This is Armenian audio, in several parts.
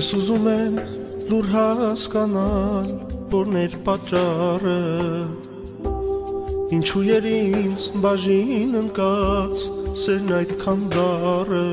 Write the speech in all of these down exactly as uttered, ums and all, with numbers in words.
Ես ուզում եմ լուր հասկանալ, որն էր պատճառը, ինչու էր ինձ բաժին ընկած սերն այդքան դառը։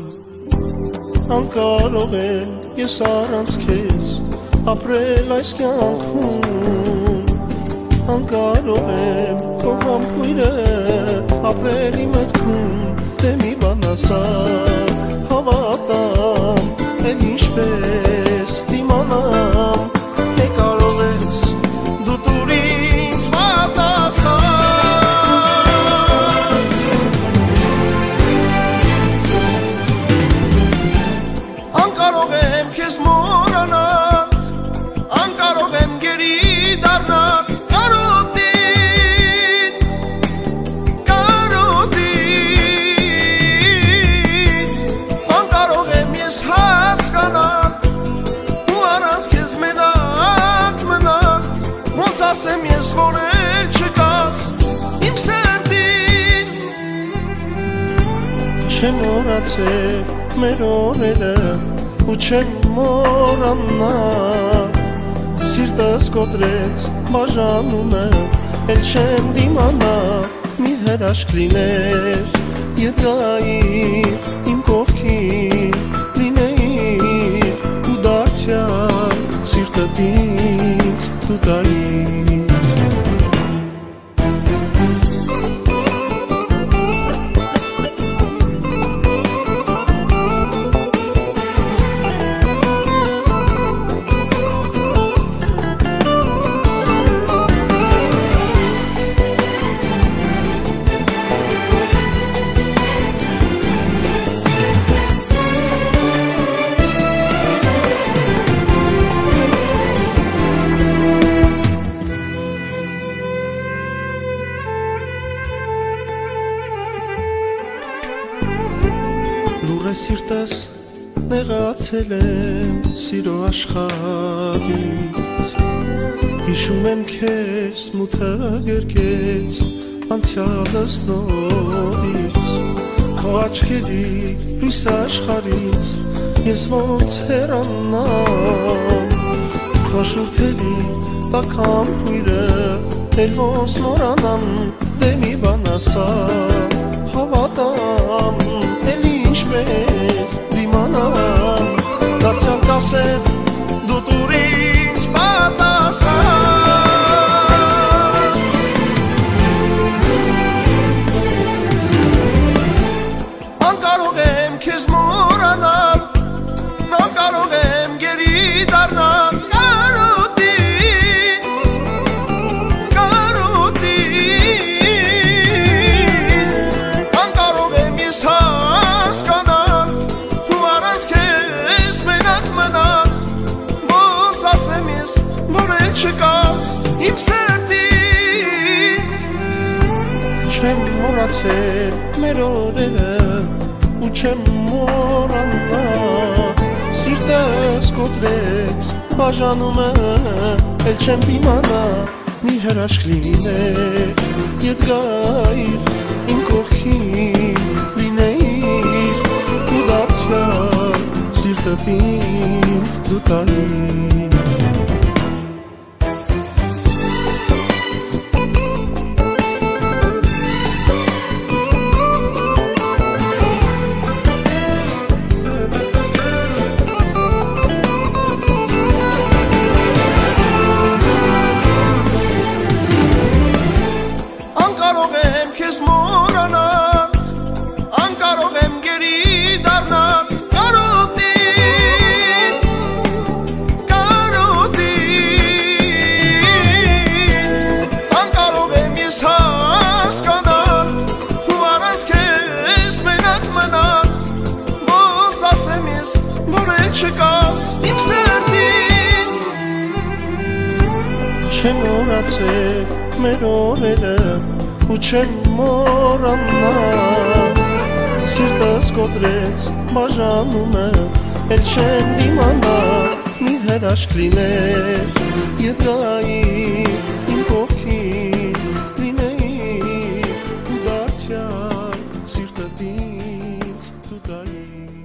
Անկարող եմ ես առանց քեզ ապրել այս կյանքում, անկարող եմ քո համբույրը ապրել իմ մտքում, դե մի բան ասա հավատամ, էլ ինչպես դիմանամ, թե կարող ես դու տուր ինձ պատասխան։ Անկարող եմ քեզ մոռանալ, անկարող եմ գերի դառնալ, ասեմ ես որ էլ չկաս իմ սրտին, չեմ մոռացել մեր օրերը ու չեմ մոռանա, սիրտս կոտրեց բաժանումը, էլ չեմ դիմանա, մի հրաշք լիներ ետգայիր իմ կողքին, լինեիր ու դարձյալ սիրտդ ինձ դու տայիր։ Լուռ է սիրտս նեղացել եմ սիրո աշխարհից, հիշում եմ քեզ մութը գրկեց անցյալս նորից, քո աչքերի լույս աշխարհից ես ոնց հեռանամ, քո շուրթերի տաք համբույրը էլ ոնց մոռանամ, դե մի բան ասա հավատամ, էլ ինչպես դիմանամ, դարձյալ կասեմ դու տուր ինձ պատասխան։ Անկարող եմ քեզ մոռանալ, անկարող եմ գերի դառնալ, չկաս իմ սրտին, չեմ մոռացել մեր օրերը ու չեմ մոռանա, սիրտս կոտրեց բաժանումը, էլ չեմ դիմանա, մի հրաշք լիներ ետգայիր իմ կողքին, լինեիր ու դարձյալ սիրտդ ինձ դու տայիր։ Անկարող եմ քեզ մոռանալ, անկարող եմ գերի դառնալ, կարոտին, կարոտին, անկարող եմ ես հասկանալ, ու առանց քեզ մենակ մնալ, ոնց ասեմ ես որ էլ չկաս իմ սրտին, չեմ մոռացել մեր օրերը ու չեմ մոռանա, սիրտս կոտրեց բաժանումը, էլ չեմ դիմանա, մի հրաշք լիներ ետգայիր իմ կողքին, լինեիր ու դարձյալ սիրտդ ինձ դու տայիր։